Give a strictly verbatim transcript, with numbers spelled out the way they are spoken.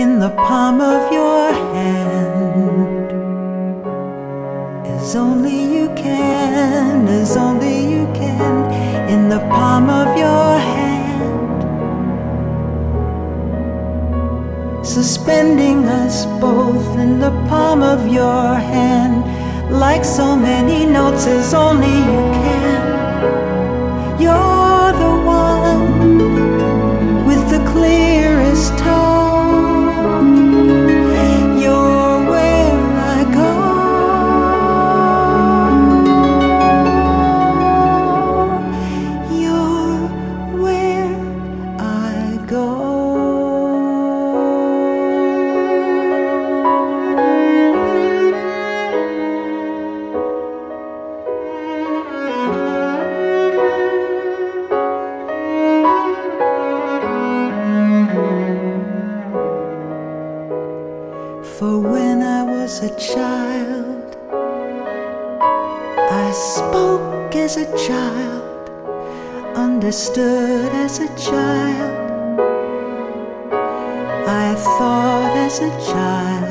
in the palm of your hand. As only you can, as only you can, in the palm of your hand. Suspending us both in the palm of your hand, like so many notes as only you can. You're the one with the clearest tone. You're where I go. You're where I go. For when I was a child, I spoke as a child, understood as a child, I thought as a child.